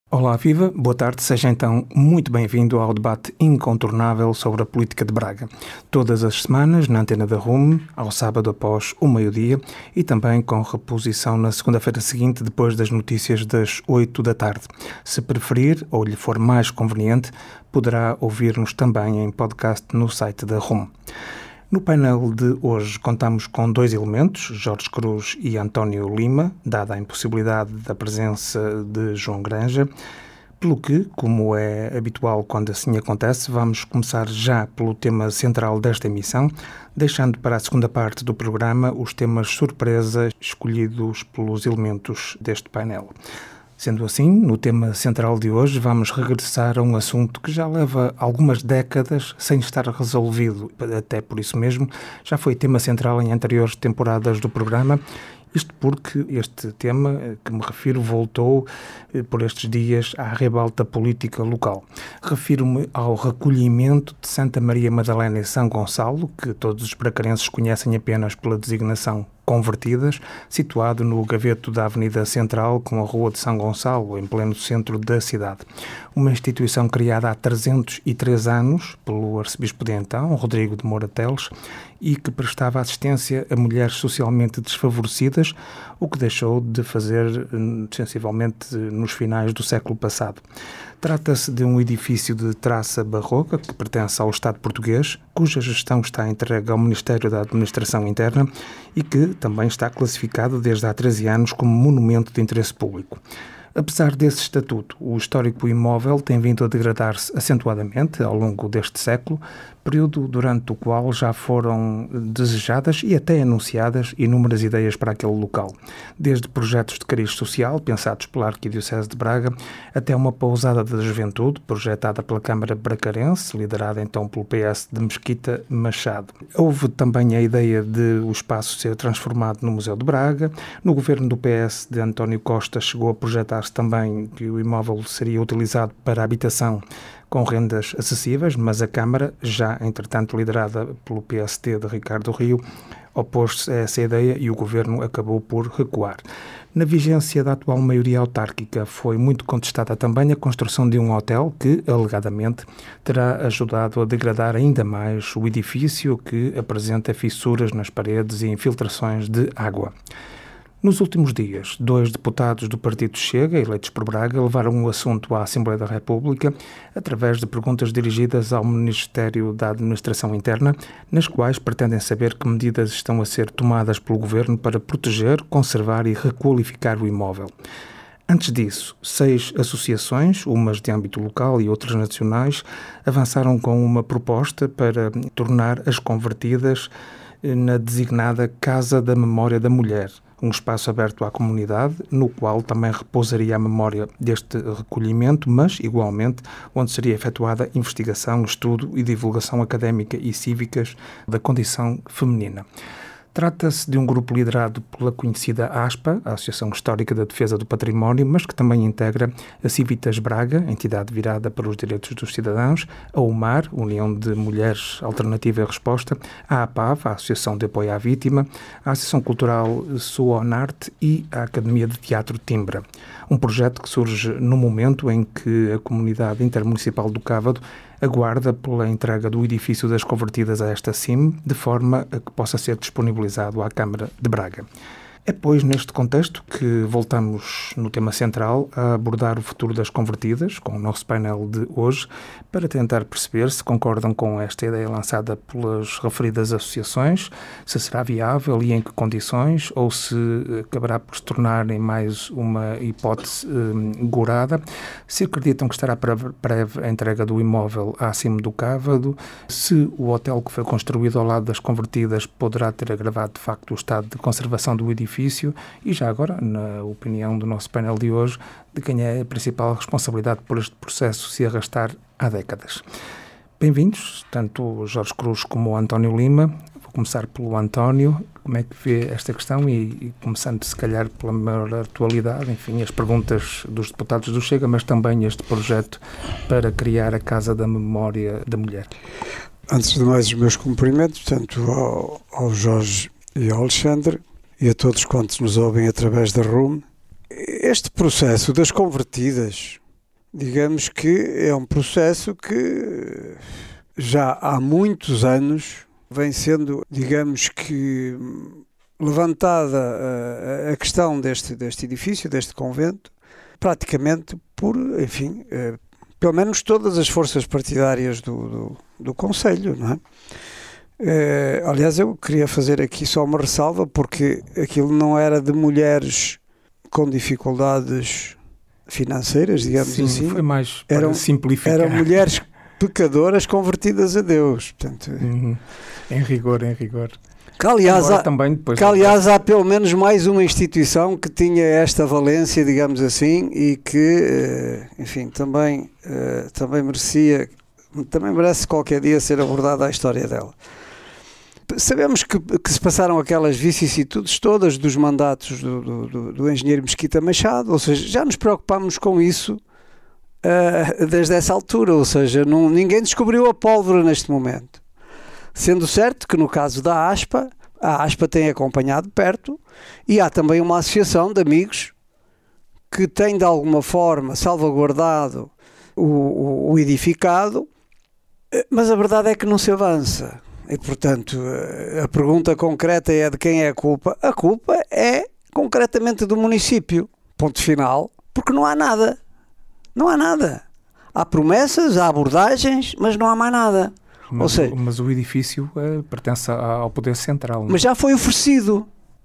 Olá, viva, boa tarde, seja então muito bem-vindo ao debate incontornável sobre a política de Braga. Todas as semanas, na antena da RUM, ao sábado após o meio-dia e também com reposição na segunda-feira seguinte, depois das notícias das 8 da tarde. Se preferir ou lhe for mais conveniente, poderá ouvir-nos também em podcast no site da RUM. No painel de hoje contamos com dois elementos, Jorge Cruz e António Lima, dada a impossibilidade da presença de João Granja, pelo que, como é habitual quando assim acontece, vamos começar já pelo tema central desta emissão, deixando para a segunda parte do programa os temas surpresa escolhidos pelos elementos deste painel. Sendo assim, no tema central de hoje, vamos regressar a um assunto que já leva algumas décadas sem estar resolvido. Até por isso mesmo, já foi tema central em anteriores temporadas do programa. Isto porque este tema que me refiro voltou por estes dias à rebalta política local. Refiro-me ao recolhimento de Santa Maria Madalena e São Gonçalo, que todos os bracarenses conhecem apenas pela designação Convertidas, situado no gaveto da Avenida Central com a Rua de São Gonçalo, em pleno centro da cidade. Uma instituição criada há 303 anos pelo arcebispo de então, Rodrigo de Moura Teles, e que prestava assistência a mulheres socialmente desfavorecidas, o que deixou de fazer sensivelmente nos finais do século passado. Trata-se de um edifício de traça barroca que pertence ao Estado português, cuja gestão está entregue ao Ministério da Administração Interna e que também está classificado desde há 13 anos como monumento de interesse público. Apesar desse estatuto, o histórico imóvel tem vindo a degradar-se acentuadamente ao longo deste século, período durante o qual já foram desejadas e até anunciadas inúmeras ideias para aquele local, desde projetos de cariz social pensados pela Arquidiocese de Braga, até uma pousada da juventude projetada pela Câmara Bracarense, liderada então pelo PS de Mesquita Machado. Houve também a ideia de o espaço ser transformado no Museu de Braga. No governo do PS de António Costa chegou a projetar-se também que o imóvel seria utilizado para habitação com rendas acessíveis, mas a Câmara, já entretanto liderada pelo PST de Ricardo Rio, opôs-se a essa ideia e o Governo acabou por recuar. Na vigência da atual maioria autárquica foi muito contestada também a construção de um hotel que, alegadamente, terá ajudado a degradar ainda mais o edifício, que apresenta fissuras nas paredes e infiltrações de água. Nos últimos dias, 2 deputados do Partido Chega, eleitos por Braga, levaram o assunto à Assembleia da República através de perguntas dirigidas ao Ministério da Administração Interna, nas quais pretendem saber que medidas estão a ser tomadas pelo Governo para proteger, conservar e requalificar o imóvel. Antes disso, 6 associações, umas de âmbito local e outras nacionais, avançaram com uma proposta para tornar as Convertidas na designada Casa da Memória da Mulher, um espaço aberto à comunidade, no qual também repousaria a memória deste recolhimento, mas, igualmente, onde seria efetuada investigação, estudo e divulgação académica e cívicas da condição feminina. Trata-se de um grupo liderado pela conhecida ASPA, a Associação Histórica da Defesa do Património, mas que também integra a Civitas Braga, entidade virada para os direitos dos cidadãos, a UMAR, União de Mulheres Alternativa e Resposta, a APAV, a Associação de Apoio à Vítima, a Associação Cultural Suonarte e a Academia de Teatro Timbra. Um projeto que surge no momento em que a comunidade intermunicipal do Cávado aguarda pela entrega do edifício das Convertidas a esta CIM, de forma a que possa ser disponibilizado à Câmara de Braga. É, pois, neste contexto que voltamos no tema central a abordar o futuro das Convertidas, com o nosso painel de hoje, para tentar perceber se concordam com esta ideia lançada pelas referidas associações, se será viável e em que condições, ou se acabará por se tornar em mais uma hipótese gorada, se acreditam que estará para breve a entrega do imóvel acima do Cávado, se o hotel que foi construído ao lado das Convertidas poderá ter agravado de facto o estado de conservação do edifício e já agora, na opinião do nosso painel de hoje, de quem é a principal responsabilidade por este processo se arrastar há décadas. Bem-vindos, tanto o Jorge Cruz como o António Lima. Vou começar pelo António. Como é que vê esta questão e começando se calhar pela maior atualidade, enfim, as perguntas dos deputados do Chega, mas também este projeto para criar a Casa da Memória da Mulher. Antes de mais, os meus cumprimentos, tanto ao Jorge e ao Alexandre, e a todos quantos nos ouvem através da RUM. Este processo das Convertidas digamos que é um processo que já há muitos anos vem sendo, digamos que, levantada a questão deste edifício, deste convento, praticamente por, enfim, pelo menos todas as forças partidárias do Conselho, não é? Aliás, eu queria fazer aqui só uma ressalva, porque aquilo não era de mulheres com dificuldades financeiras, digamos assim. Foi mais para simplificar. Eram mulheres pecadoras convertidas a Deus. Portanto, Em rigor. Que aliás há pelo menos mais uma instituição que tinha esta valência, digamos assim, e que, enfim, também merece qualquer dia ser abordada a história dela. Sabemos que se passaram aquelas vicissitudes todas dos mandatos do engenheiro Mesquita Machado, ou seja, já nos preocupámos com isso desde essa altura, ou seja, ninguém descobriu a pólvora neste momento. Sendo certo que no caso da ASPA, a ASPA tem acompanhado de perto, e há também uma associação de amigos que tem de alguma forma salvaguardado o edificado, mas a verdade é que não se avança. E, portanto, a pergunta concreta é de quem é a culpa. A culpa é concretamente do município. Ponto final. Porque não há nada. Não há nada. Há promessas, há abordagens, mas não há mais nada. Mas o edifício pertence ao Poder Central. Não? Mas já foi oferecido.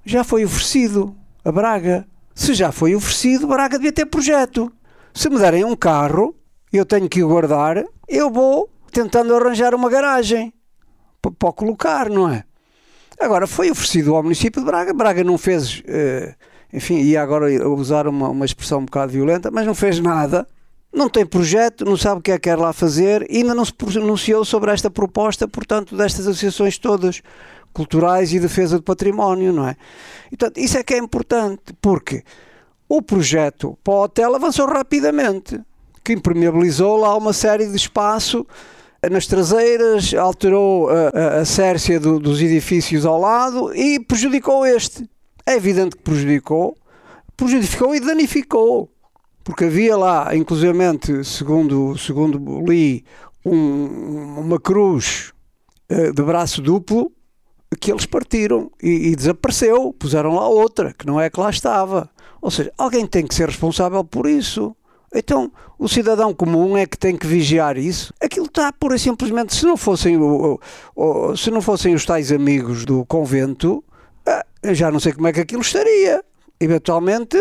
A Braga. Se já foi oferecido, Braga devia ter projeto. Se me derem um carro, eu tenho que o guardar, eu vou tentando arranjar uma garagem para colocar, não é? Agora, foi oferecido ao município de Braga. Braga não fez, enfim, ia agora usar uma expressão um bocado violenta, mas não fez nada. Não tem projeto, não sabe o que é que quer lá fazer, e ainda não se pronunciou sobre esta proposta, portanto, destas associações todas, culturais e defesa do património, não é? E, portanto, isso é que é importante, porque o projeto para o hotel avançou rapidamente, que impermeabilizou lá uma série de espaço nas traseiras, alterou a sércia dos edifícios ao lado e prejudicou este. É evidente que prejudicou e danificou, porque havia lá, inclusivamente, segundo li, uma cruz de braço duplo que eles partiram e desapareceu, puseram lá outra, que não é que lá estava. Ou seja, alguém tem que ser responsável por isso. Então, o cidadão comum é que tem que vigiar isso. Aquilo está pura e simplesmente, se não fossem os tais amigos do convento, eu já não sei como é que aquilo estaria. Eventualmente,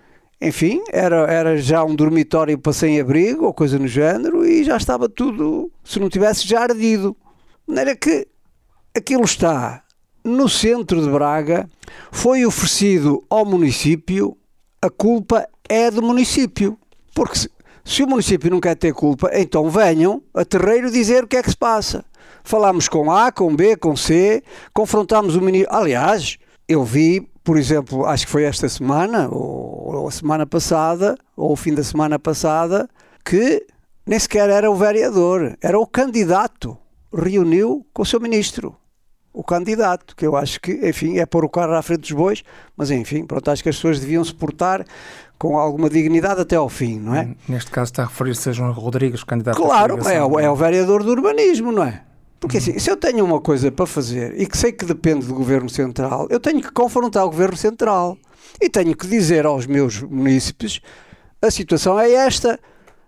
enfim, era já um dormitório para sem-abrigo ou coisa no género, e já estava tudo, se não tivesse já ardido. De maneira que aquilo está no centro de Braga, foi oferecido ao município, a culpa é do município. Porque se o município não quer ter culpa, então venham a terreiro dizer o que é que se passa. Falámos com A, com B, com C, confrontámos o ministro. Aliás, eu vi, por exemplo, acho que foi esta semana, ou a semana passada, ou o fim da semana passada, que nem sequer era o vereador, era o candidato. Reuniu com o seu ministro. O candidato, que eu acho que, enfim, é pôr o carro à frente dos bois, mas enfim, pronto, acho que as pessoas deviam se portar com alguma dignidade até ao fim, não é? Neste caso está a referir-se a João Rodrigues, candidato claro, é o vereador do urbanismo, não é? Porque assim, se eu tenho uma coisa para fazer e que sei que depende do Governo Central, eu tenho que confrontar o Governo Central e tenho que dizer aos meus munícipes: a situação é esta,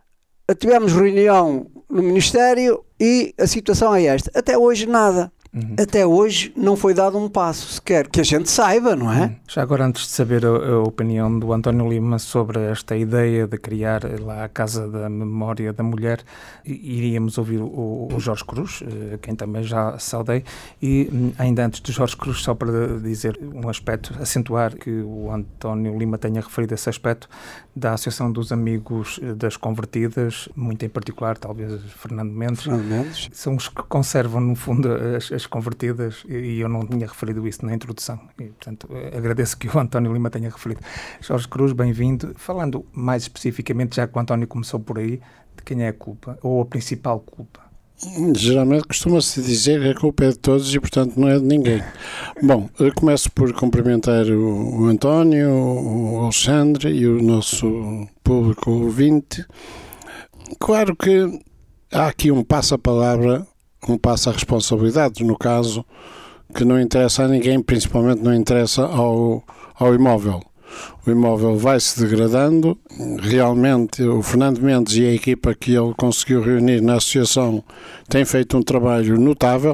tivemos reunião no Ministério e a situação é esta. Até hoje nada. Até hoje não foi dado um passo sequer, que a gente saiba, não é? Já agora, antes de saber a opinião do António Lima sobre esta ideia de criar lá a Casa da Memória da Mulher, iríamos ouvir o Jorge Cruz, a quem também já saudei, e ainda antes do Jorge Cruz, só para dizer um aspecto, acentuar que o António Lima tenha referido esse aspecto da Associação dos Amigos das Convertidas, muito em particular, talvez Fernando Mendes. São os que conservam, no fundo, as convertidas, e eu não tinha referido isso na introdução, e portanto agradeço que o António Lima tenha referido. Jorge Cruz, bem-vindo. Falando mais especificamente, já que o António começou por aí, de quem é a culpa, ou a principal culpa? Geralmente costuma-se dizer que a culpa é de todos e portanto não é de ninguém. Bom, eu começo por cumprimentar o António, o Alexandre e o nosso público ouvinte. Claro que há aqui um passa-palavra, um passa-responsabilidades, no caso, que não interessa a ninguém, principalmente não interessa ao imóvel. O imóvel vai-se degradando. Realmente, o Fernando Mendes e a equipa que ele conseguiu reunir na associação têm feito um trabalho notável,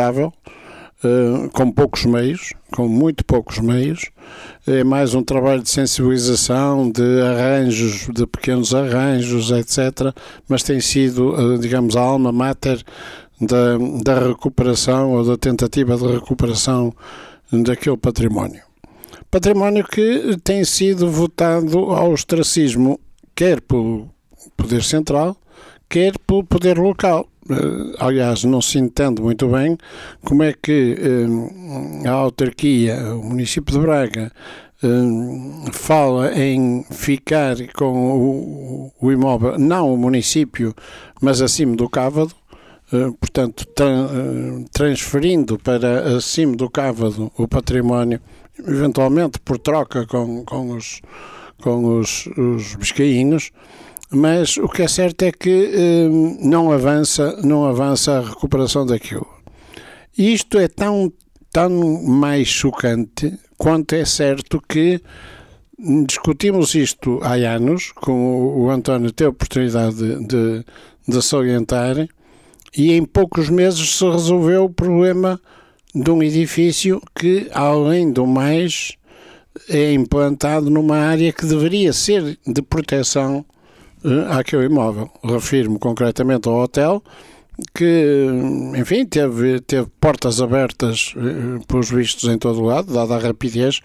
com poucos meios, com muito poucos meios. É mais um trabalho de sensibilização, de arranjos, de pequenos arranjos, etc. Mas tem sido, digamos, a alma mater da recuperação ou da tentativa de recuperação daquele património. Património que tem sido votado ao ostracismo, quer pelo Poder Central, quer pelo Poder Local. Aliás, não se entende muito bem como é que a autarquia, o município de Braga, fala em ficar com o imóvel, não o município, mas acima do Cávado, portanto, transferindo para acima do Cávado o património, eventualmente por troca com os biscainhos, mas o que é certo é que não avança a recuperação daquilo. E isto é tão mais chocante quanto é certo que discutimos isto há anos, com o António teve a oportunidade de salientar, e em poucos meses se resolveu o problema de um edifício que, além do mais, é implantado numa área que deveria ser de proteção àquele imóvel. Refiro-me concretamente ao hotel, que, enfim, teve portas abertas pelos vistos em todo o lado, dada a rapidez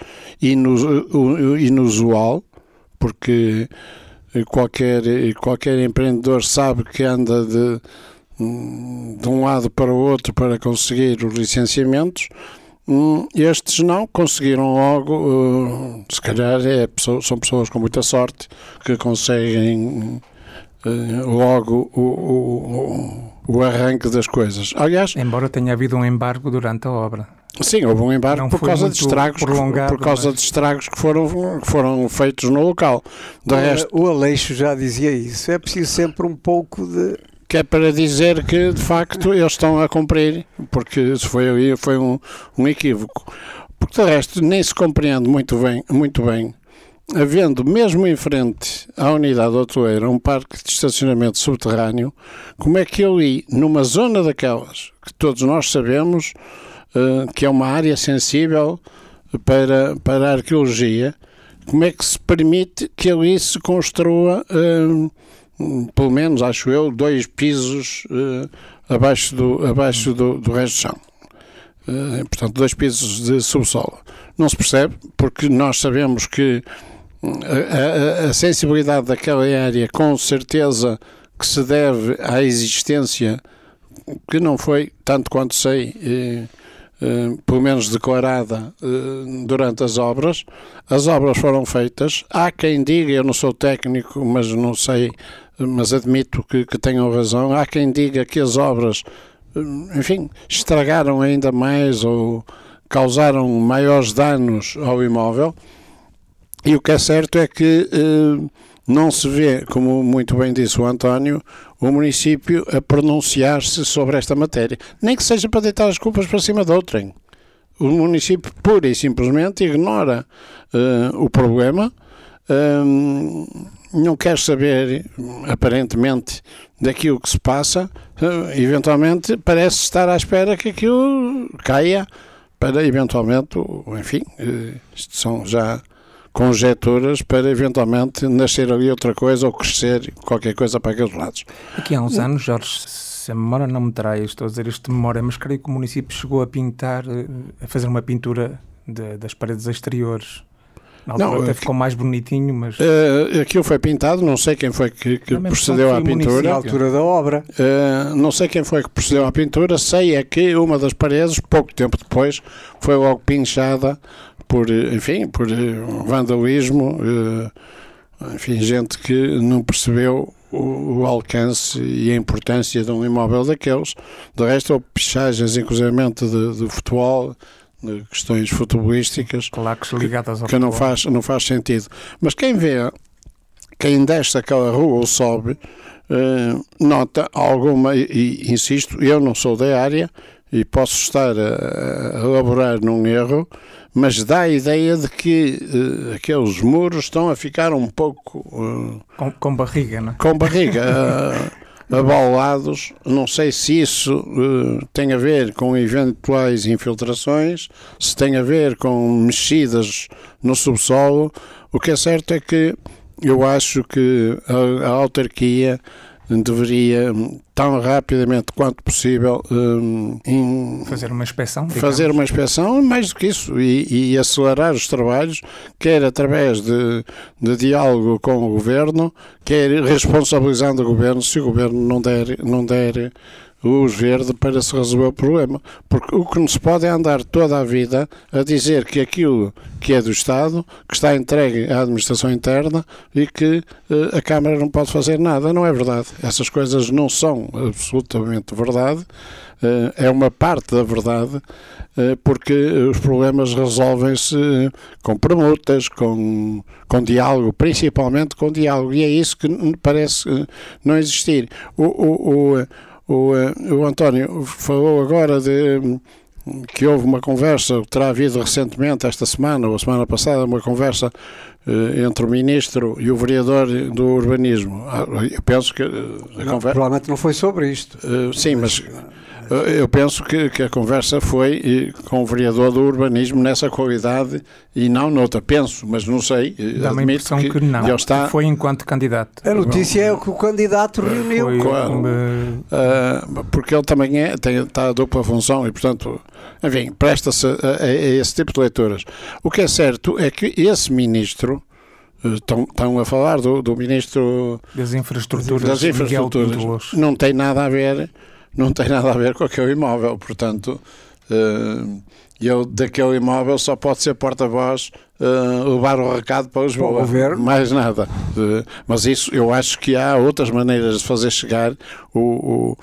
inusual, porque qualquer empreendedor sabe que anda de um lado para o outro para conseguir os licenciamentos. Estes não conseguiram logo, se calhar são pessoas com muita sorte que conseguem logo o arranque das coisas. Aliás, embora tenha havido um embargo durante a obra. Sim, houve um embargo por causa de estragos que foram feitos no local. O Aleixo já dizia isso. É preciso sempre um pouco de... Que é para dizer que, de facto, eles estão a cumprir, porque isso foi um equívoco. Porque, de resto, nem se compreende muito bem, havendo mesmo em frente à unidade hoteleira um parque de estacionamento subterrâneo, como é que ali, numa zona daquelas, que todos nós sabemos que é uma área sensível para a arqueologia, como é que se permite que ali se construa... pelo menos, acho eu, 2 pisos abaixo do resto do chão. Portanto, 2 pisos de subsolo. Não se percebe, porque nós sabemos que a sensibilidade daquela área, com certeza, que se deve à existência, que não foi, tanto quanto sei, pelo menos declarada durante as obras. As obras foram feitas. Há quem diga, eu não sou técnico, mas não sei, mas admito que tenham razão. Há quem diga que as obras, enfim, estragaram ainda mais ou causaram maiores danos ao imóvel. E o que é certo é que não se vê, como muito bem disse o António, o município a pronunciar-se sobre esta matéria. Nem que seja para deitar as culpas para cima de outrem. O município pura e simplesmente ignora o problema, não quer saber, aparentemente, daquilo que se passa, eventualmente parece estar à espera que aquilo caia para, eventualmente, enfim, isto são já conjecturas para eventualmente nascer ali outra coisa ou crescer qualquer coisa para aqueles lados. Aqui há uns anos, Jorge, se a memória não me trai, estou a dizer isto de memória, mas creio que o município chegou a pintar, a fazer uma pintura das paredes exteriores. Na altura até ficou mais bonitinho, mas... aquilo foi pintado, não sei quem foi que procedeu à pintura. Na altura da obra. Não sei quem foi que procedeu à pintura, sei é que uma das paredes, pouco tempo depois, foi logo pinchada por vandalismo, enfim, gente que não percebeu o alcance e a importância de um imóvel daqueles. De resto, houve pichagens, inclusivamente de futebol, de questões futebolísticas, claques ligadas ao que não faz sentido. Mas quem desce aquela rua ou sobe, nota alguma, e insisto, eu não sou da área e posso estar a elaborar num erro, mas dá a ideia de que aqueles muros estão a ficar um pouco... com barriga, não é? Com barriga, abaulados. Não sei se isso tem a ver com eventuais infiltrações, se tem a ver com mexidas no subsolo. O que é certo é que eu acho que a autarquia deveria, tão rapidamente quanto possível, fazer uma inspeção. Fazer uma inspeção, mais do que isso, e acelerar os trabalhos, quer através de diálogo com o Governo, quer responsabilizando o Governo, se o Governo não der luz verde para se resolver o problema. Porque o que não se pode é andar toda a vida a dizer que aquilo que é do Estado, que está entregue à administração interna e que a Câmara não pode fazer nada. Não é verdade. Essas coisas não são absolutamente verdade. É uma parte da verdade, porque os problemas resolvem-se com permutas, com diálogo, principalmente com diálogo. E é isso que parece não existir. O António falou agora de que houve uma conversa, terá havido recentemente, esta semana ou a semana passada, uma conversa entre o Ministro e o Vereador do Urbanismo. Eu penso que provavelmente não foi sobre isto. Sim, mas eu penso que a conversa foi com o Vereador do Urbanismo nessa qualidade e não noutra. Penso, mas não sei. Dá-me a impressão que não. Ele está... Foi enquanto candidato. A notícia é que o candidato reuniu. Porque ele também está a dupla função e, portanto, enfim, presta-se a esse tipo de leituras. O que é certo é que esse Ministro... Estão a falar do Ministro das Infraestruturas. Não tem nada a ver com aquele imóvel, portanto, eu daquele imóvel só pode ser porta-voz, levar o recado para Lisboa, mais nada. Mas isso, eu acho que há outras maneiras de fazer chegar o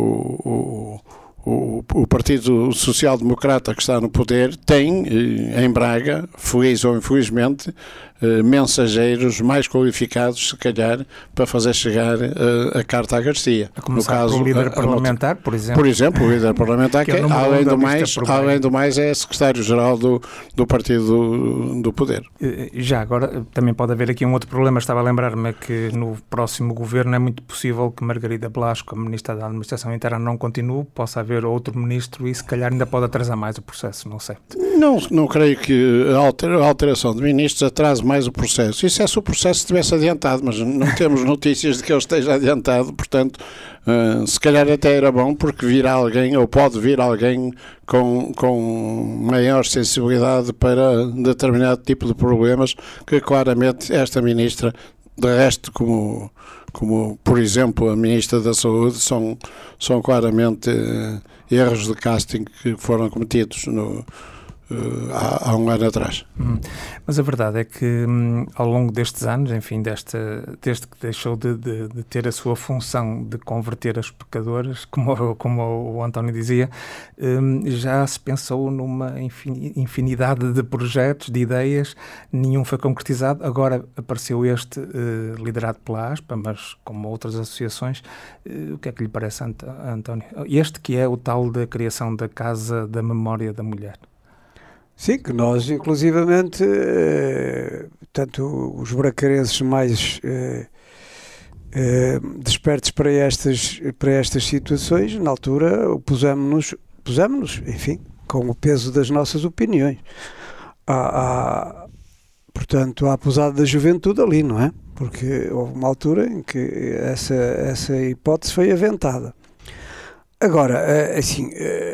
Partido Social Democrata que está no poder tem em Braga, feliz ou infelizmente, mensageiros mais qualificados, se calhar, para fazer chegar a carta à Garcia. A começar no caso, pelo líder parlamentar, por exemplo. Por exemplo, o líder parlamentar, que além do mais, é secretário-geral do Partido do Poder. Já agora, também pode haver aqui um outro problema. Estava a lembrar-me que no próximo governo é muito possível que Margarida Blasco, a Ministra da Administração Interna, não continue, possa haver outro ministro e se calhar ainda pode atrasar mais o processo, não sei. Não creio que a alteração de ministros atrase mais o processo. Isso é se o processo estivesse adiantado, mas não temos notícias de que ele esteja adiantado, portanto, se calhar até era bom, porque virá alguém, ou pode vir alguém com maior sensibilidade para determinado tipo de problemas que claramente esta ministra, de resto, como por exemplo a Ministra da Saúde, são claramente erros de casting que foram cometidos há um ano atrás. Mas a verdade é que ao longo destes anos, enfim, desde que deixou de ter a sua função de converter as pecadoras, como o António dizia, já se pensou numa infinidade de projetos, de ideias, nenhum foi concretizado. Agora apareceu este liderado pela ASPA, mas como outras associações. O que é que lhe parece, António? Este que é o tal da criação da Casa da Memória da Mulher. Sim, que nós, inclusivamente, tanto os bracarenses mais despertos para estas situações, na altura pusemos-nos, enfim, com o peso das nossas opiniões. Portanto, há a posada da juventude ali, não é? Porque houve uma altura em que essa hipótese foi aventada. Agora, assim...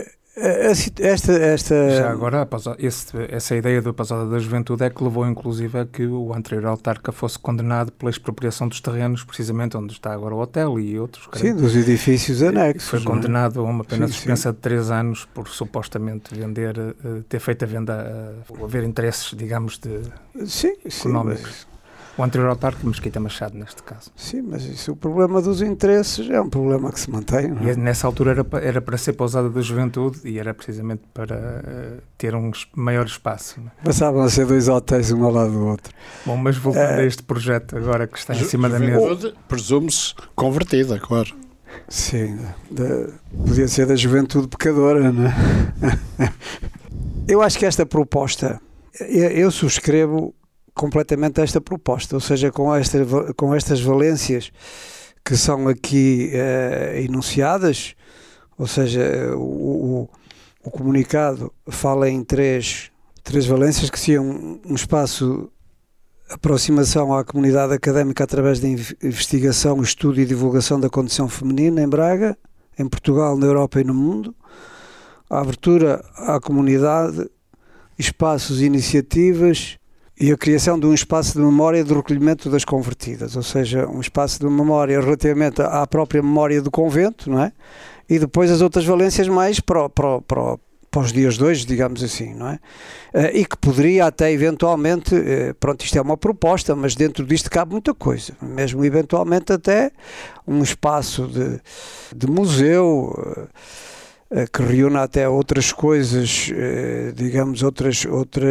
Já agora, essa ideia da Pasada da Juventude é que levou inclusive a que o anterior autarca fosse condenado pela expropriação dos terrenos, precisamente onde está agora o hotel e outros. Sim, dos edifícios anexos. Foi condenado a uma pena suspensa de 3 anos por supostamente ter feito a venda, haver interesses, digamos, económicos. O anterior autarca Mesquita Machado, neste caso. Sim, mas isso, o problema dos interesses é um problema que se mantém. Não é? E nessa altura era para ser pousada da juventude e era precisamente para ter um maior espaço. Não é? Passavam a ser 2 hotéis um ao lado do outro. Bom, mas voltando a este projeto agora que está em cima da mesa. Presume-se convertida, claro. Sim, podia ser da juventude pecadora, não é? Eu acho que esta proposta, eu subscrevo completamente esta proposta, ou seja, com estas valências que são aqui enunciadas, ou seja, o comunicado fala em três valências que seriam um espaço de aproximação à comunidade académica através da investigação, estudo e divulgação da condição feminina em Braga, em Portugal, na Europa e no mundo, a abertura à comunidade, espaços e iniciativas e a criação de um espaço de memória de recolhimento das convertidas, ou seja, um espaço de memória relativamente à própria memória do convento, não é? E depois as outras valências mais para os dias de hoje, digamos assim, não é? E que poderia até eventualmente, pronto, isto é uma proposta, mas dentro disto cabe muita coisa, mesmo eventualmente até um espaço de museu, que reúna até outras coisas, digamos, outras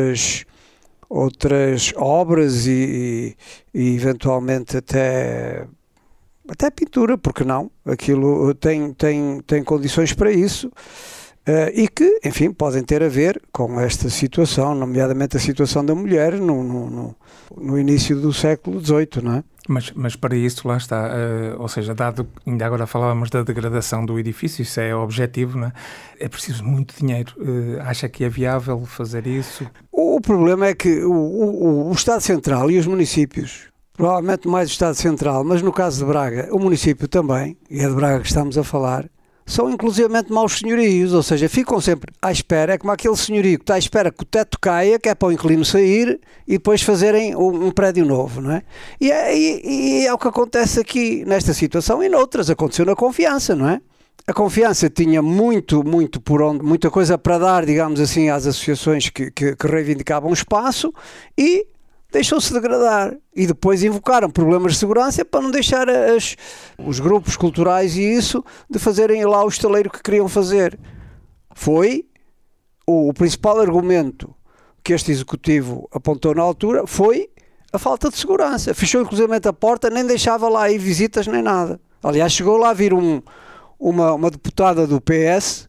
obras e eventualmente até pintura, porque não? Aquilo tem condições para isso, e que, enfim, podem ter a ver com esta situação, nomeadamente a situação da mulher no início do século XVIII, não é? Mas para isso, lá está, ou seja, ainda agora falávamos da degradação do edifício, isso é objetivo, não é? É preciso muito dinheiro. Acha que é viável fazer isso? O problema é que o Estado Central e os municípios, provavelmente mais o Estado Central, mas no caso de Braga, o município também, e é de Braga que estamos a falar, são inclusivamente maus senhorios, ou seja, ficam sempre à espera, é como aquele senhorio que está à espera que o teto caia, que é para o inquilino sair e depois fazerem um prédio novo, não é? E é o que acontece aqui nesta situação e noutras, aconteceu na Confiança, não é? A Confiança tinha muita coisa para dar, digamos assim, às associações que reivindicavam espaço e deixou-se degradar e depois invocaram problemas de segurança para não deixar os grupos culturais e isso de fazerem lá o estaleiro que queriam fazer. Foi o principal argumento que este executivo apontou na altura, foi a falta de segurança. Fechou inclusivamente a porta, nem deixava lá ir visitas nem nada. Aliás, chegou lá a vir uma deputada do PS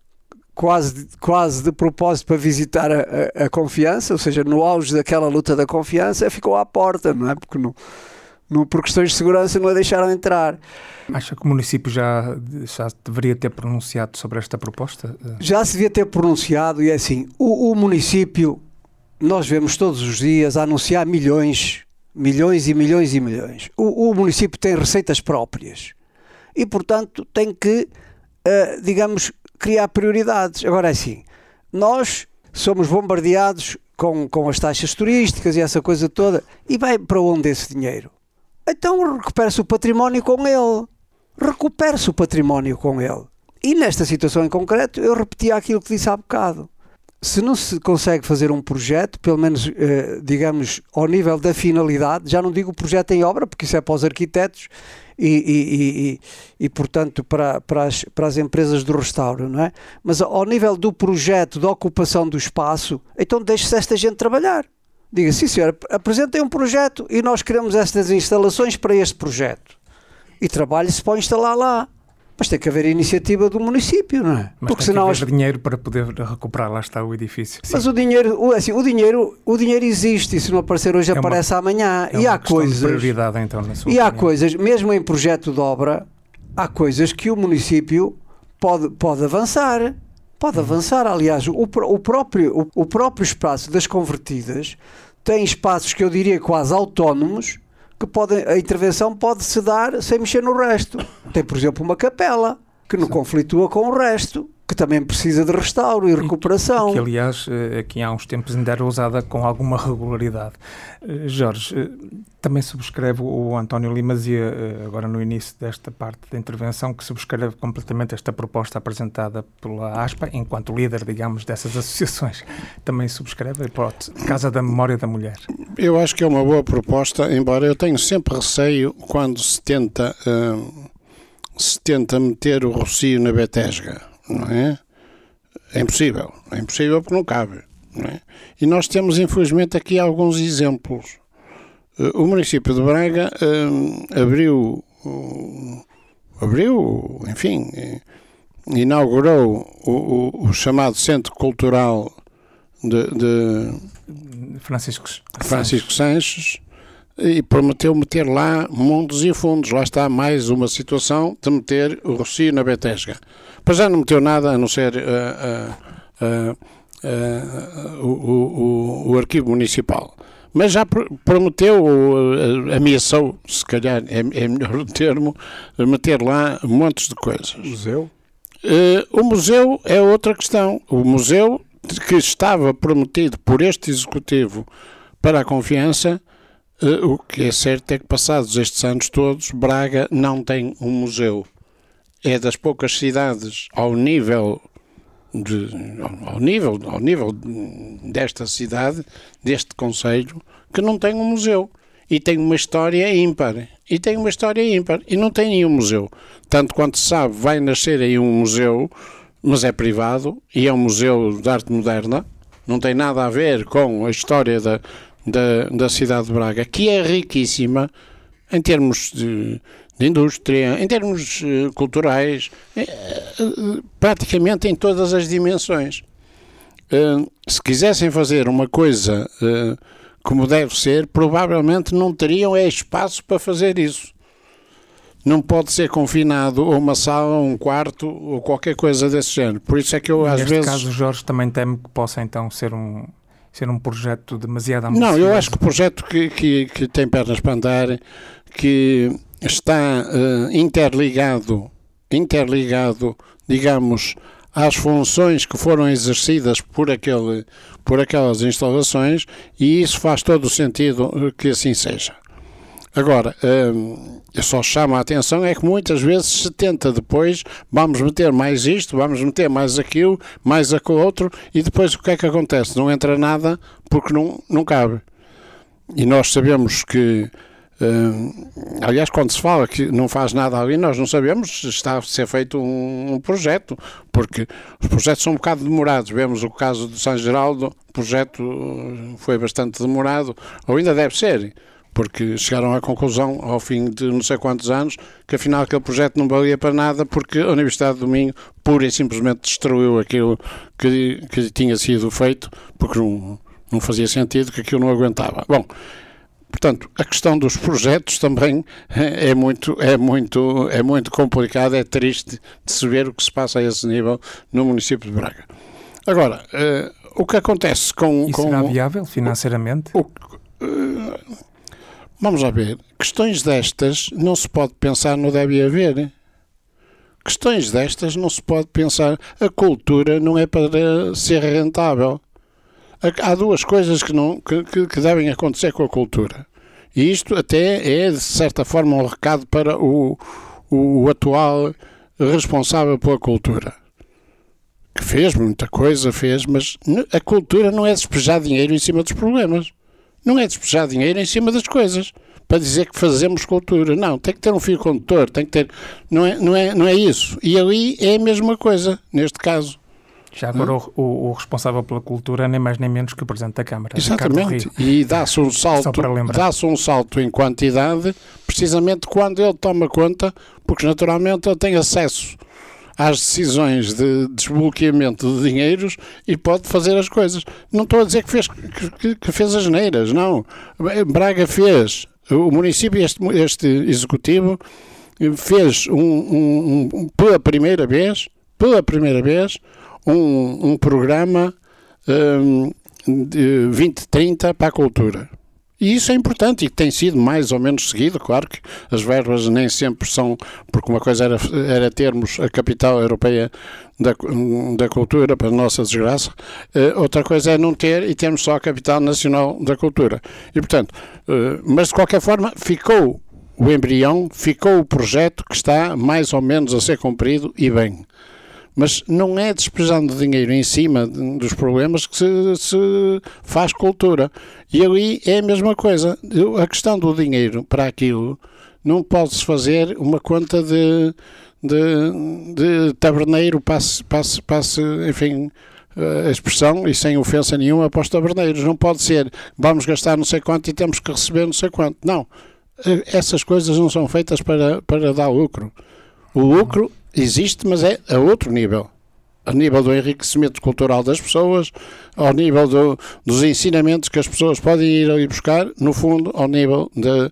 quase de propósito para visitar a Confiança, ou seja, no auge daquela luta da Confiança, ficou à porta, não é? Porque por questões de segurança não a deixaram entrar. Acha que o município já deveria ter pronunciado sobre esta proposta? Já se devia ter pronunciado e é assim, o município, nós vemos todos os dias a anunciar milhões e milhões e milhões. O município tem receitas próprias e, portanto, tem que, digamos, criar prioridades. Agora é assim, nós somos bombardeados com as taxas turísticas e essa coisa toda, e vai para onde esse dinheiro? Então recupera-se o património com ele. E nesta situação em concreto, eu repetia aquilo que disse há bocado. Se não se consegue fazer um projeto, pelo menos, digamos, ao nível da finalidade, já não digo projeto em obra, porque isso é para os arquitetos e portanto, para as empresas do restauro, não é? Mas ao nível do projeto, da ocupação do espaço, então deixe-se esta gente trabalhar. Diga, sim senhor, apresentem um projeto e nós queremos estas instalações para este projeto. E trabalhe-se para instalar lá. Mas tem que haver iniciativa do município, não é? Mas porque tem senão que haver dinheiro para poder recuperar, lá está o edifício. Mas sim. O dinheiro existe, e se não aparecer hoje aparece amanhã. E há coisas. Prioridade, então, na sua opinião. Coisas, mesmo em projeto de obra, há coisas que o município pode avançar. Pode avançar, aliás, o próprio espaço das convertidas tem espaços que eu diria quase autónomos, que a intervenção pode-se dar sem mexer no resto. Tem, por exemplo, uma capela que não conflitua com o resto que também precisa de restauro e recuperação. Que, aliás, aqui há uns tempos ainda era usada com alguma regularidade. Jorge, também subscreve o António Lima, dizia agora no início desta parte da intervenção, que subscreve completamente esta proposta apresentada pela ASPA, enquanto líder, digamos, dessas associações. Também subscreve a hipótese Casa da Memória da Mulher. Eu acho que é uma boa proposta, embora eu tenho sempre receio quando se tenta meter o Rossio na Betesga, não é? É impossível porque não cabe, não é? E nós temos, infelizmente, aqui alguns exemplos. O município de Braga inaugurou o chamado Centro Cultural de Francisco Sanches e prometeu meter lá mundos e fundos. Lá está mais uma situação de meter o Rossio na Betesga. Mas já não meteu nada a não ser o arquivo municipal. Mas já prometeu, ameaçou, se calhar é melhor o termo, meter lá montes de coisas. Museu? O museu é outra questão. O museu que estava prometido por este Executivo para a Confiança, o que é certo é que, passados estes anos todos, Braga não tem um museu. É das poucas cidades ao nível desta cidade, deste concelho, que não tem um museu. E tem uma história ímpar. E não tem nenhum museu. Tanto quanto se sabe, vai nascer aí um museu, mas é privado, e é um museu de arte moderna. Não tem nada a ver com a história da cidade de Braga, que é riquíssima em termos de indústria, em termos culturais, praticamente em todas as dimensões. Se quisessem fazer uma coisa como deve ser, provavelmente não teriam espaço para fazer isso. Não pode ser confinado a uma sala, um quarto ou qualquer coisa desse género. Por isso é que eu às vezes... Neste caso, Jorge, também teme que possa então ser um projeto demasiado ambicioso. Não, eu acho que o projeto que tem pernas para andar, que está interligado, digamos, às funções que foram exercidas por aquelas instalações, e isso faz todo o sentido que assim seja. Agora, eu só chamo a atenção é que muitas vezes se tenta depois, vamos meter mais isto, vamos meter mais aquilo, mais aquilo outro, e depois o que é que acontece? Não entra nada porque não cabe. E nós sabemos que, aliás, quando se fala que não faz nada ali, nós não sabemos se está a ser feito um projeto, porque os projetos são um bocado demorados. Vemos o caso de São Geraldo, o projeto foi bastante demorado, ou ainda deve ser, porque chegaram à conclusão, ao fim de não sei quantos anos, que afinal aquele projeto não valia para nada, porque a Universidade do Minho pura e simplesmente destruiu aquilo que tinha sido feito, porque não fazia sentido, que aquilo não aguentava. Bom, portanto, a questão dos projetos também é muito complicada, é triste de se ver o que se passa a esse nível no município de Braga. Agora, o que acontece com... Isso será viável financeiramente? Vamos lá ver. Questões destas não se pode pensar no deve haver. Questões destas não se pode pensar. A cultura não é para ser rentável. Há duas coisas que devem acontecer com a cultura. E isto até é, de certa forma, um recado para o atual responsável pela cultura. Que fez muita coisa, mas a cultura não é despejar dinheiro em cima dos problemas. Não é despejar dinheiro em cima das coisas para dizer que fazemos cultura. Não, tem que ter um fio condutor, tem que ter... Não é isso. E ali é a mesma coisa, neste caso. Já agora o responsável pela cultura é nem mais nem menos que o Presidente da Câmara. Exatamente. E dá-se um salto em quantidade, precisamente quando ele toma conta, porque naturalmente ele tem acesso às decisões de desbloqueamento de dinheiros e pode fazer as coisas. Não estou a dizer que fez as neiras, não. Braga fez, o município, este executivo, fez pela primeira vez, um programa de 2030 para a cultura. E isso é importante e tem sido mais ou menos seguido. Claro que as verbas nem sempre são, porque uma coisa era termos a capital europeia da cultura, para a nossa desgraça, outra coisa é não ter e termos só a capital nacional da cultura. E portanto, mas de qualquer forma ficou o embrião, ficou o projeto que está mais ou menos a ser cumprido e bem. Mas não é despejando dinheiro em cima dos problemas que se faz cultura. E ali é a mesma coisa. A questão do dinheiro para aquilo não pode-se fazer uma conta de taberneiro, passe, enfim, a expressão, e sem ofensa nenhuma para os taberneiros. Não pode ser, vamos gastar não sei quanto e temos que receber não sei quanto. Não. Essas coisas não são feitas para dar lucro. O lucro existe, mas é a outro nível. A nível do enriquecimento cultural das pessoas, ao nível dos ensinamentos que as pessoas podem ir ali buscar, no fundo, ao nível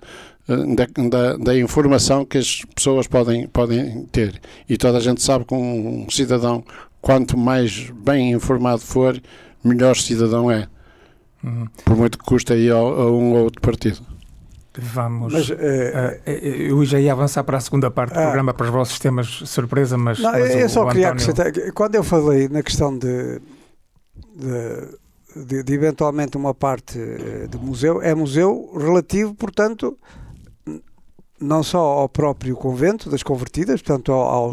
da informação que as pessoas podem ter. E toda a gente sabe que um cidadão, quanto mais bem informado for, melhor cidadão é. Por muito que custe aí a um ou outro partido. Vamos. Mas, eu já ia avançar para a segunda parte do programa, para os vossos temas surpresa, mas. Não, eu só queria acrescentar, quando eu falei na questão de eventualmente uma parte de museu, é museu relativo, portanto, não só ao próprio convento das convertidas, portanto,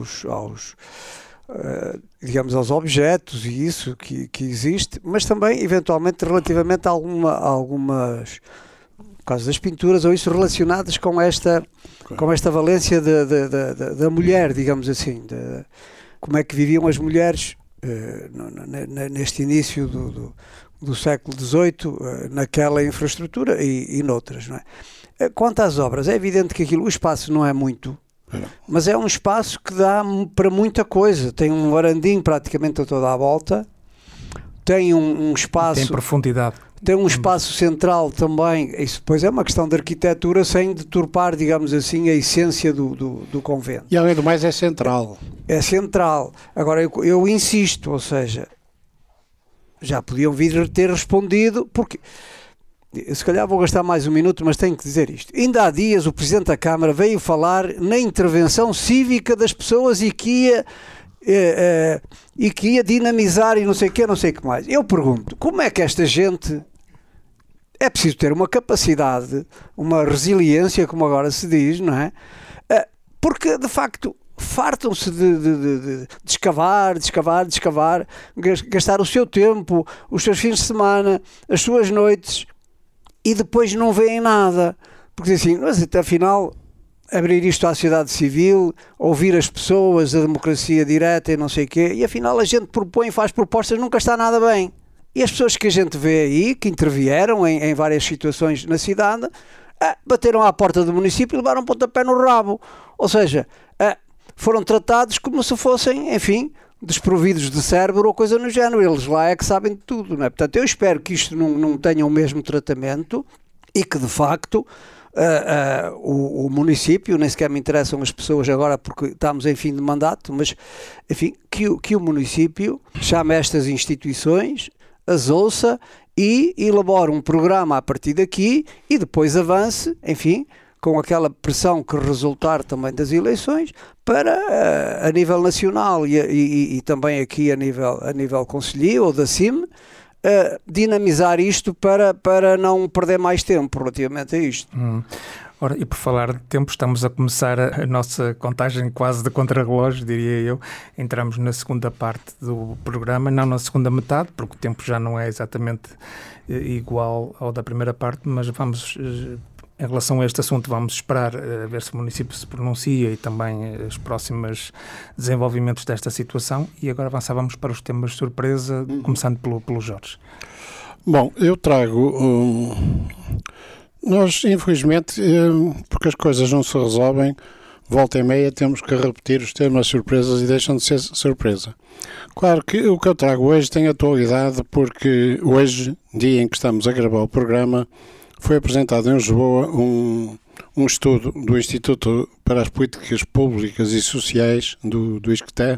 digamos, aos objetos e isso que existe, mas também, eventualmente, relativamente a algumas. Por causa das pinturas ou isso relacionadas com esta valência da mulher, digamos assim, como é que viviam as mulheres neste início do século XVIII, naquela infraestrutura e noutras, não é? Quanto às obras, é evidente que o espaço não é muito, mas é um espaço que dá para muita coisa. Tem um varandinho praticamente a toda a volta, tem um espaço... Tem profundidade. Tem um espaço central também, isso depois é uma questão de arquitetura sem deturpar, digamos assim, a essência do convento. E além do mais é central. É central. Agora eu insisto, ou seja, já podiam vir ter respondido, porque se calhar vou gastar mais um minuto, mas tenho que dizer isto. Ainda há dias o Presidente da Câmara veio falar na intervenção cívica das pessoas e que ia dinamizar e não sei o que, não sei o que mais. Eu pergunto, como é que esta gente... É preciso ter uma capacidade, uma resiliência, como agora se diz, não é? Porque, de facto, fartam-se de escavar, gastar o seu tempo, os seus fins de semana, as suas noites, e depois não veem nada. Porque assim, mas afinal, abrir isto à sociedade civil, ouvir as pessoas, a democracia direta e não sei o quê, e afinal a gente propõe e faz propostas, nunca está nada bem. E as pessoas que a gente vê aí, que intervieram em várias situações na cidade, bateram à porta do município e levaram um pontapé no rabo. Ou seja, foram tratados como se fossem, enfim, desprovidos de cérebro ou coisa no género. Eles lá é que sabem de tudo, não é? Portanto, eu espero que isto não tenha o mesmo tratamento e que, de facto, o município, nem sequer me interessam as pessoas agora porque estamos em fim de mandato, mas, enfim, que o município chame estas instituições, as ouça e elabore um programa a partir daqui e depois avance, enfim, com aquela pressão que resultar também das eleições para, a nível nacional e também aqui a nível concelhio ou da CIM, dinamizar isto para não perder mais tempo relativamente a isto. Ora, e por falar de tempo, estamos a começar a nossa contagem quase de contrarrelógio, diria eu. Entramos na segunda parte do programa, não na segunda metade, porque o tempo já não é exatamente igual ao da primeira parte, mas vamos, em relação a este assunto, vamos esperar a ver se o município se pronuncia e também os próximos desenvolvimentos desta situação. E agora avançávamos para os temas de surpresa, começando pelo Jorge. Bom, eu trago... Nós, infelizmente, porque as coisas não se resolvem, volta e meia temos que repetir os temas surpresas e deixam de ser surpresa. Claro que o que eu trago hoje tem atualidade porque hoje, dia em que estamos a gravar o programa, foi apresentado em Lisboa um estudo do Instituto para as Políticas Públicas e Sociais, do ISCTE,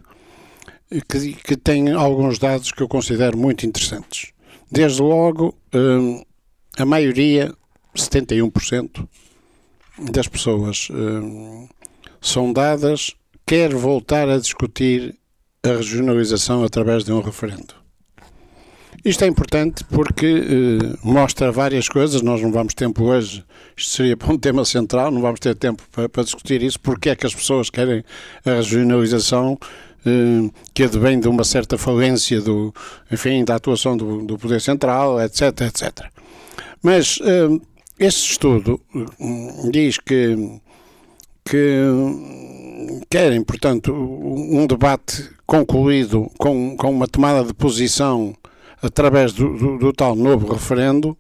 que tem alguns dados que eu considero muito interessantes. Desde logo, a maioria 71% das pessoas sondadas quer voltar a discutir a regionalização através de um referendo. Isto é importante porque mostra várias coisas. Nós não vamos ter tempo hoje, isto seria para um tema central, não vamos ter tempo para discutir isso, porque é que as pessoas querem a regionalização, que advém de uma certa falência da atuação do Poder Central, etc, etc. Mas este estudo diz que querem, portanto, um debate concluído com uma tomada de posição através do tal novo referendo,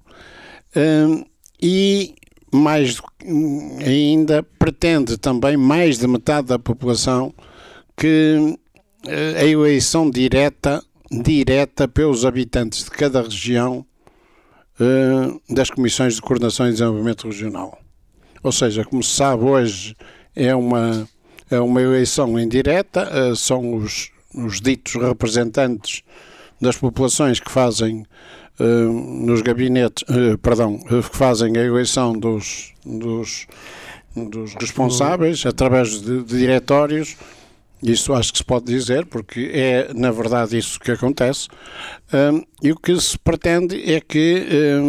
e mais ainda pretende também mais de metade da população que a eleição direta pelos habitantes de cada região das Comissões de Coordenação e Desenvolvimento Regional. Ou seja, como se sabe, hoje é uma eleição indireta, são os ditos representantes das populações que fazem nos gabinetes, que fazem a eleição dos responsáveis através de diretórios. Isso acho que se pode dizer, porque é na verdade isso que acontece, e o que se pretende é que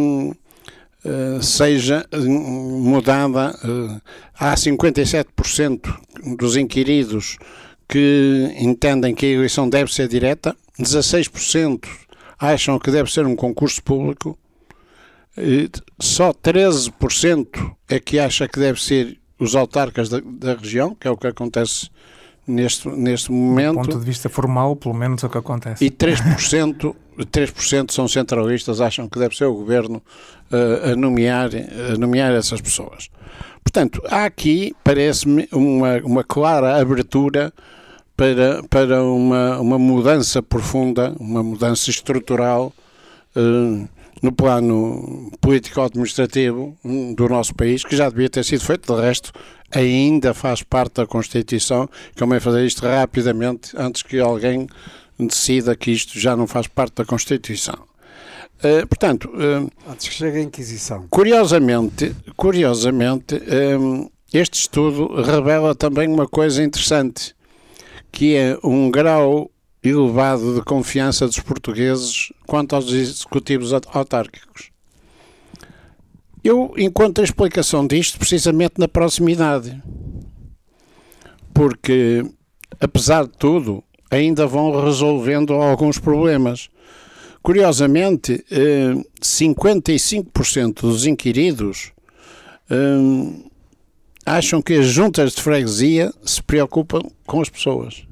seja mudada. Há 57% dos inquiridos que entendem que a eleição deve ser direta, 16% acham que deve ser um concurso público, só 13% é que acha que deve ser os autarcas da região, que é o que acontece neste momento. Do ponto de vista formal, pelo menos é o que acontece. E 3% são centralistas, acham que deve ser o governo a nomear essas pessoas. Portanto, há aqui, parece-me, uma clara abertura para uma mudança profunda, uma mudança estrutural no plano político-administrativo do nosso país, que já devia ter sido feito. De resto, ainda faz parte da Constituição. Convém fazer isto rapidamente, antes que alguém decida que isto já não faz parte da Constituição. Portanto, antes que chegue a Inquisição. Curiosamente, este estudo revela também uma coisa interessante, que é um grau elevado de confiança dos portugueses quanto aos executivos autárquicos. Eu encontro a explicação disto precisamente na proximidade, porque, apesar de tudo, ainda vão resolvendo alguns problemas. Curiosamente, 55% dos inquiridos acham que as juntas de freguesia se preocupam com as pessoas.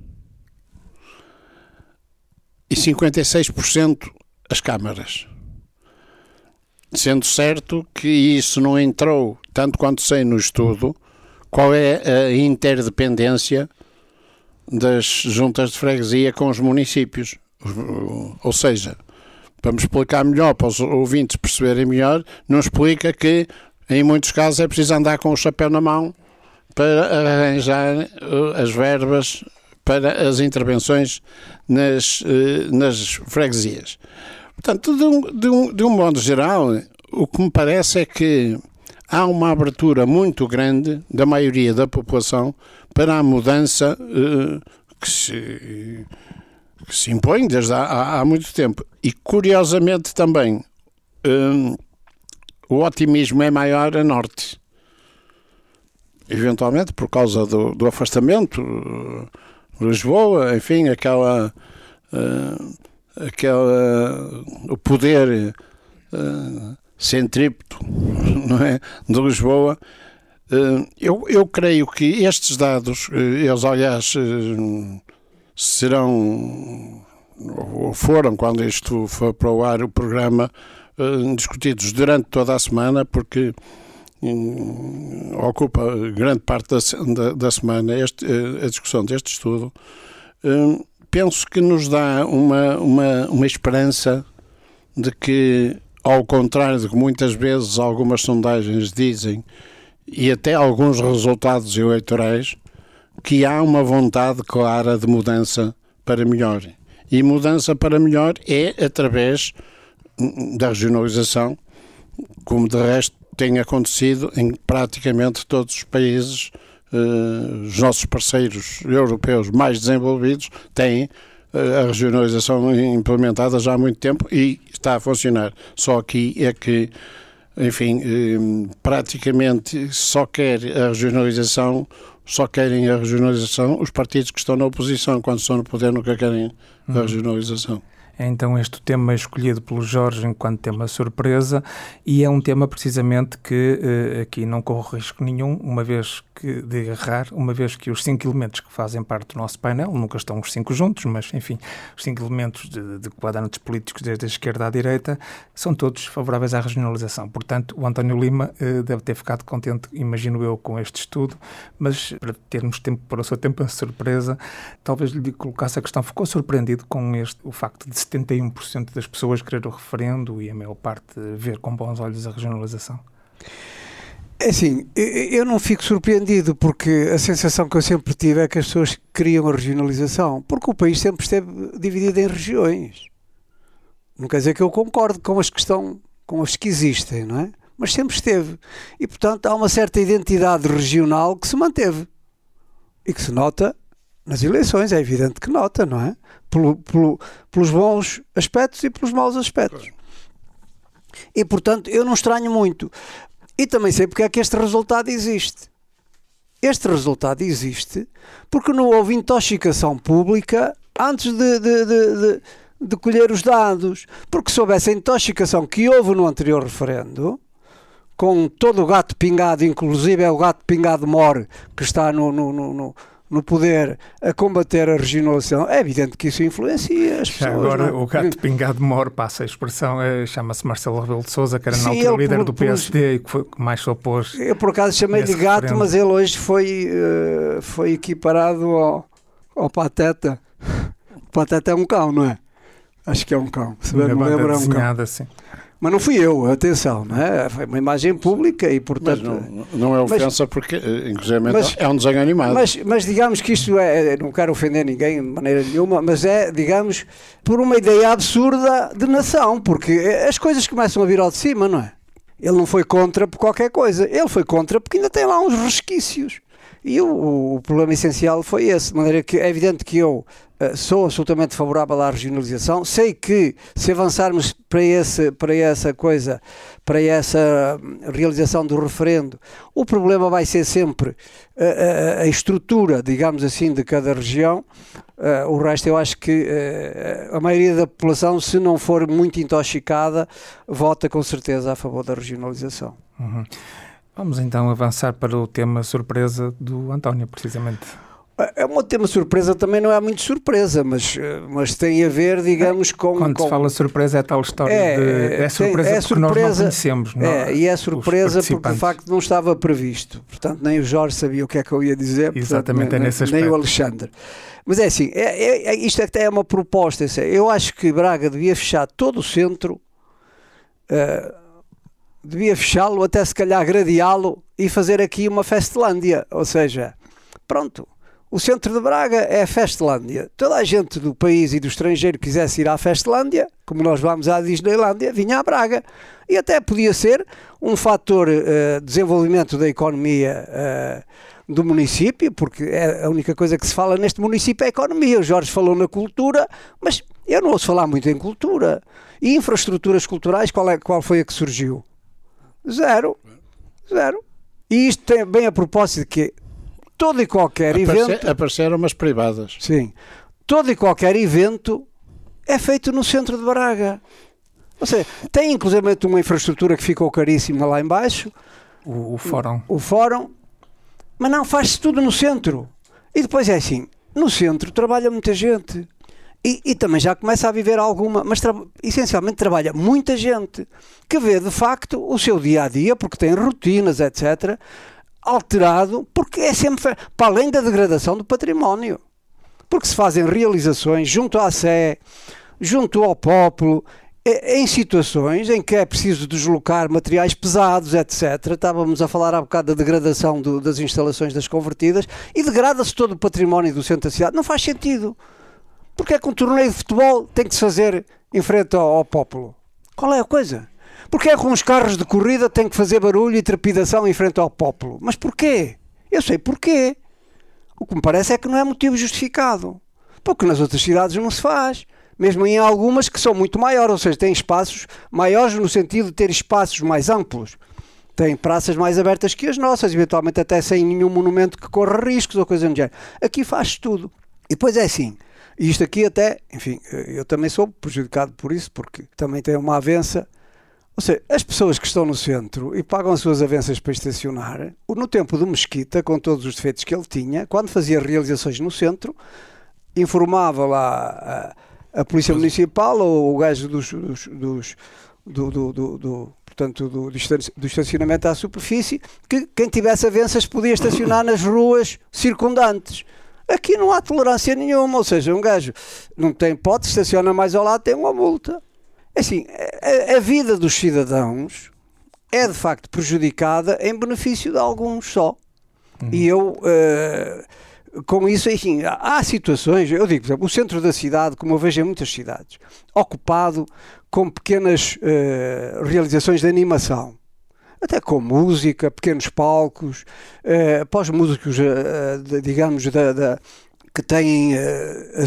E 56% as câmaras. Sendo certo que isso não entrou, tanto quanto sei no estudo, qual é a interdependência das juntas de freguesia com os municípios. Ou seja, para me explicar melhor, para os ouvintes perceberem melhor, não explica que em muitos casos é preciso andar com o chapéu na mão para arranjar as verbas para as intervenções nas freguesias. Portanto, de um modo geral, o que me parece é que há uma abertura muito grande da maioria da população para a mudança que se impõe desde há muito tempo. E, curiosamente, também, o otimismo é maior a norte. Eventualmente, por causa do afastamento, Lisboa, enfim, o poder centrípeto, não é, de Lisboa. Eu creio que estes dados, eles aliás serão, ou foram, quando isto for para o ar, o programa, discutidos durante toda a semana, porque ocupa grande parte da semana a discussão deste estudo. Penso que nos dá uma esperança de que, ao contrário de que muitas vezes algumas sondagens dizem, e até alguns resultados eleitorais, que há uma vontade clara de mudança para melhor. E mudança para melhor é através da regionalização, como de resto tem acontecido em praticamente todos os países. Os nossos parceiros europeus mais desenvolvidos têm a regionalização implementada já há muito tempo e está a funcionar. Só aqui é que, enfim, praticamente só querem a regionalização os partidos que estão na oposição, quando estão no poder nunca querem a regionalização. É então este o tema escolhido pelo Jorge enquanto tema surpresa, e é um tema precisamente que aqui não corre risco nenhum, uma vez de errar, uma vez que os 5 elementos que fazem parte do nosso painel, nunca estão os 5 juntos, mas enfim, os 5 elementos de quadrantes políticos desde a esquerda à direita, são todos favoráveis à regionalização. Portanto, o António Lima deve ter ficado contente, imagino eu, com este estudo, mas para termos tempo para o seu tempo de surpresa, talvez lhe colocasse a questão: ficou surpreendido com o facto de 71% das pessoas querer o referendo e a maior parte ver com bons olhos a regionalização? É assim, eu não fico surpreendido, porque a sensação que eu sempre tive é que as pessoas queriam a regionalização, porque o país sempre esteve dividido em regiões. Não quer dizer que eu concordo com as que existem, não é? Mas sempre esteve. E, portanto, há uma certa identidade regional que se manteve e que se nota nas eleições, é evidente que nota, não é? Pelos bons aspectos e pelos maus aspectos. E, portanto, eu não estranho muito. E também sei porque é que este resultado existe. Este resultado existe porque não houve intoxicação pública antes de colher os dados. Porque se houvesse a intoxicação que houve no anterior referendo, com todo o gato pingado, inclusive é o gato pingado mor que está no poder a combater a regionalização, é evidente que isso influencia as pessoas. Já agora, não? O gato pingado mor, passa a expressão, chama-se Marcelo Rebelo de Sousa, que era na altura líder do PSD e que mais se opôs. Eu por acaso chamei-lhe gato, referendo. Mas ele hoje foi equiparado ao Pateta. O Pateta é um cão, não é? Acho que é um cão. Se bem me lembro, é um cão. Sim. Mas não fui eu, atenção, não é? Foi uma imagem pública e, portanto... Mas não é ofensa, porque, inclusive, é um desenho animado. Mas digamos que isto não quero ofender ninguém de maneira nenhuma, mas é, digamos, por uma ideia absurda de nação, porque as coisas começam a vir ao de cima, não é? Ele não foi contra por qualquer coisa, ele foi contra porque ainda tem lá uns resquícios. E o problema essencial foi esse, de maneira que é evidente que eu sou absolutamente favorável à regionalização. Sei que se avançarmos para essa realização do referendo, o problema vai ser sempre a estrutura, digamos assim, de cada região. O resto eu acho que a maioria da população, se não for muito intoxicada, vota com certeza a favor da regionalização. Uhum. Vamos então avançar para o tema surpresa do António, precisamente. O tema surpresa também não é muito surpresa, mas tem a ver, digamos, com... Quando se fala surpresa é tal história é surpresa porque nós não conhecemos. E é surpresa porque de facto não estava previsto. Portanto, nem o Jorge sabia o que é que eu ia dizer. Exatamente, portanto, nesse aspecto. Nem o Alexandre. Mas é assim, isto até é uma proposta. Eu acho que Braga devia fechar todo o centro... devia fechá-lo, até se calhar gradeá-lo e fazer aqui uma Festlândia, ou seja, pronto, o centro de Braga é a Festlândia. Toda a gente do país e do estrangeiro que quisesse ir à Festlândia, como nós vamos à Disneylândia, vinha a Braga. E até podia ser um fator de desenvolvimento da economia do município, porque é a única coisa que se fala neste município é a economia. O Jorge falou na cultura, mas eu não ouço falar muito em cultura. E infraestruturas culturais, qual foi a que surgiu? Zero. E isto tem bem a propósito de que todo e qualquer evento... Apareceram umas privadas. Sim. Todo e qualquer evento é feito no centro de Braga. Ou seja, tem inclusive uma infraestrutura que ficou caríssima lá em baixo. O fórum. O fórum. Mas não, faz-se tudo no centro. E depois é assim, no centro trabalha muita gente. E também já começa a viver alguma, mas essencialmente trabalha muita gente que vê de facto o seu dia-a-dia, porque tem rotinas, etc., alterado, porque é sempre para além da degradação do património. Porque se fazem realizações junto à Sé, junto ao Popolo, em situações em que é preciso deslocar materiais pesados, etc. Estávamos a falar há bocado da degradação das instalações das convertidas, e degrada-se todo o património do centro da cidade. Não faz sentido. Porque é que um torneio de futebol tem que se fazer em frente ao Popolo? Qual é a coisa? Porque é que uns carros de corrida têm que fazer barulho e trepidação em frente ao popolo? Mas porquê? Eu sei porquê. O que me parece é que não é motivo justificado. Porque nas outras cidades não se faz. Mesmo em algumas que são muito maiores, ou seja, têm espaços maiores no sentido de ter espaços mais amplos. Têm praças mais abertas que as nossas, eventualmente até sem nenhum monumento que corra riscos ou coisa do género. Aqui faz tudo. E depois é assim, e isto aqui até, enfim, eu também sou prejudicado por isso, porque também tem uma avença. Ou seja, as pessoas que estão no centro e pagam as suas avenças para estacionar, no tempo do Mesquita, com todos os defeitos que ele tinha, quando fazia realizações no centro, informava lá a Polícia Municipal ou o gajo do estacionamento à superfície, que quem tivesse avenças podia estacionar nas ruas circundantes. Aqui não há tolerância nenhuma, ou seja, um gajo não tem hipótese, estaciona mais ao lado, tem uma multa. Assim, a vida dos cidadãos é de facto prejudicada em benefício de alguns só. E eu, com isso, enfim, há situações, eu digo, por exemplo, o centro da cidade, como eu vejo em muitas cidades, ocupado com pequenas realizações de animação, até com música, pequenos palcos, para os músicos, digamos, que têm a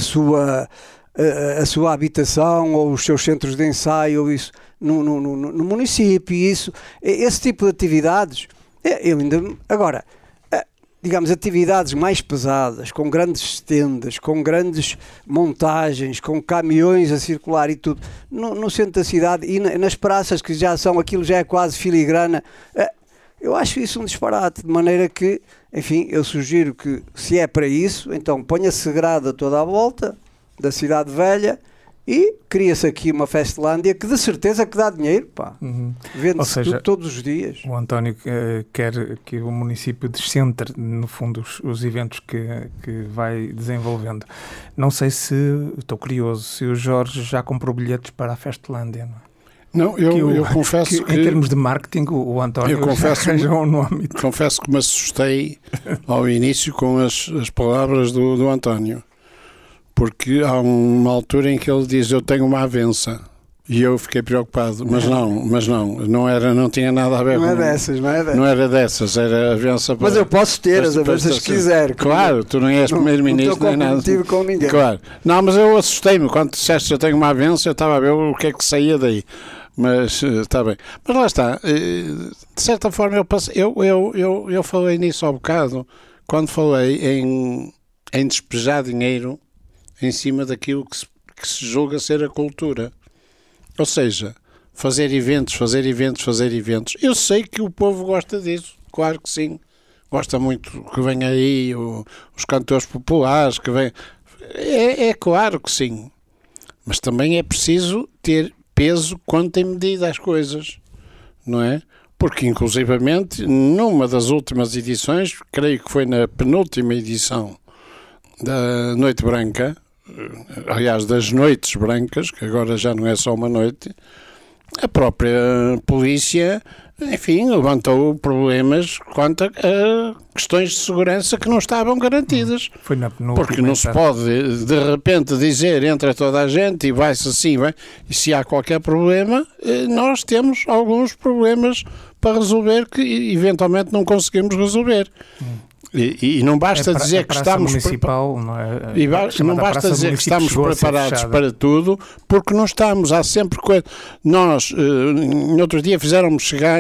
sua habitação ou os seus centros de ensaio ou isso, no município, e isso, esse tipo de atividades, eu ainda, agora, digamos, atividades mais pesadas, com grandes tendas, com grandes montagens, com caminhões a circular e tudo, no centro da cidade e nas praças que já são, aquilo já é quase filigrana, eu acho isso um disparate, de maneira que, enfim, eu sugiro que, se é para isso, então ponha-se grade toda à volta da cidade velha e cria-se aqui uma Festlândia que de certeza que dá dinheiro, pá. Vende-se tudo todos os dias. O António quer que o município descentre, no fundo, os eventos que vai desenvolvendo. Não sei se, estou curioso, se o Jorge já comprou bilhetes para a Festlândia, não é? Não, eu confesso que... Em termos de marketing, o António arranjou um nome. Confesso que me assustei ao início com as palavras do António. Porque há uma altura em que ele diz, eu tenho uma avença. E eu fiquei preocupado. Mas não tinha nada a ver com... Não é dessas, era avença para... Mas eu posso ter as avenças que quiser. Claro, tu não és primeiro-ministro nem nada. Não estou comprometido com ninguém. Claro. Não, mas eu assustei-me. Quando disseste eu tenho uma avença, eu estava a ver o que é que saía daí. Mas está bem. Mas lá está. De certa forma, eu falei nisso há bocado, quando falei em despejar dinheiro em cima daquilo que se julga ser a cultura. Ou seja, fazer eventos. Eu sei que o povo gosta disso, claro que sim. Gosta muito que venha aí os cantores populares, que venham. É claro que sim. Mas também é preciso ter peso quanto em medida as coisas, não é? Porque, inclusivamente, numa das últimas edições, creio que foi na penúltima edição da Noite Branca, aliás, das Noites Brancas, que agora já não é só uma noite, a própria polícia, enfim, levantou problemas quanto a questões de segurança que não estavam garantidas. Foi porque não se pode, de repente, dizer entra toda a gente e vai-se assim, vai, e se há qualquer problema, nós temos alguns problemas para resolver que eventualmente não conseguimos resolver. E não basta dizer que estamos municipal, não é? E não basta dizer que estamos preparados para tudo, porque não estamos. Há sempre coisa. Nós, no outro dia, fizeram-me chegar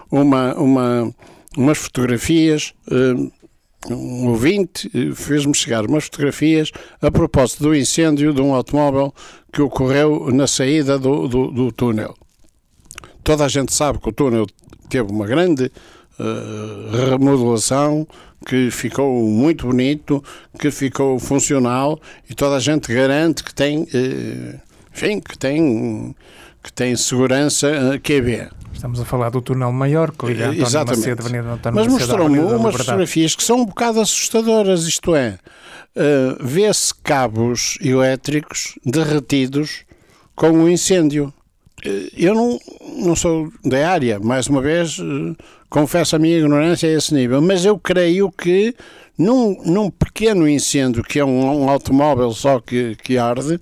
umas fotografias. Um ouvinte fez-me chegar umas fotografias a propósito do incêndio de um automóvel que ocorreu na saída do túnel. Toda a gente sabe que o túnel teve uma grande remodelação, que ficou muito bonito, que ficou funcional, e toda a gente garante que tem, enfim, que tem segurança QB. Estamos a falar do túnel maior, que liga António Macedo, Avenida António Macedo. Mas mostrou-me umas fotografias que são um bocado assustadoras, isto é, vê-se cabos elétricos derretidos com o incêndio. Eu não sou da área, mais uma vez, confesso a minha ignorância a esse nível, mas eu creio que num pequeno incêndio, que é um automóvel só que arde,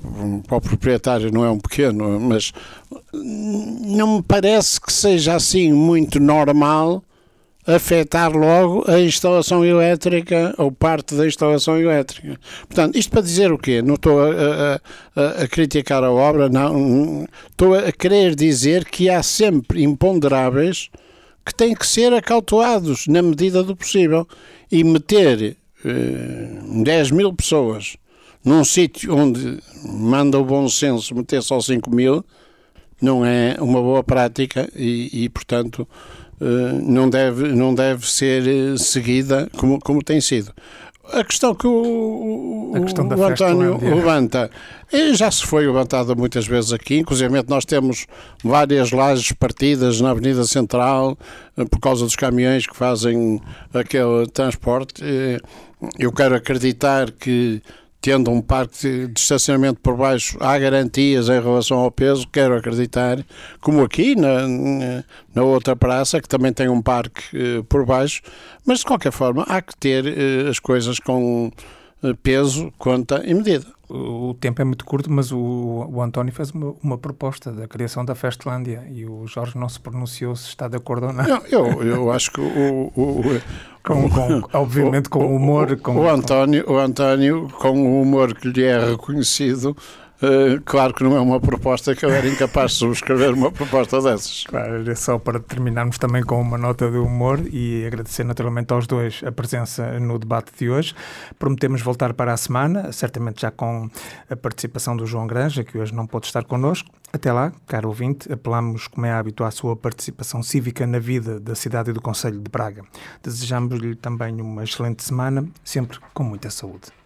para o proprietário não é um pequeno, mas não me parece que seja assim muito normal afetar logo a instalação elétrica ou parte da instalação elétrica. Portanto, isto para dizer o quê? Não estou a criticar a obra, não. Estou a querer dizer que há sempre imponderáveis que têm que ser acautelados na medida do possível. E meter 10 mil pessoas num sítio onde manda o bom senso meter só 5 mil não é uma boa prática e portanto, não deve ser seguida como tem sido. A questão que o António levanta já se foi levantada muitas vezes aqui, inclusive nós temos várias lajes partidas na Avenida Central por causa dos caminhões que fazem aquele transporte. Eu quero acreditar que, tendo um parque de estacionamento por baixo, há garantias em relação ao peso, quero acreditar, como aqui na outra praça, que também tem um parque por baixo, mas de qualquer forma há que ter as coisas com peso, conta e medida. O tempo é muito curto, mas o António fez uma proposta da criação da Festlândia e o Jorge não se pronunciou se está de acordo ou não. Eu acho que obviamente com o humor. O António, com o humor que lhe é reconhecido, claro que não é uma proposta que eu era incapaz de subscrever uma proposta dessas. Claro, é só para terminarmos também com uma nota de humor e agradecer naturalmente aos dois a presença no debate de hoje. Prometemos voltar para a semana, certamente já com a participação do João Granja, que hoje não pôde estar connosco. Até lá, caro ouvinte, apelamos, como é hábito, à sua participação cívica na vida da cidade e do concelho de Braga. Desejamos-lhe também uma excelente semana, sempre com muita saúde.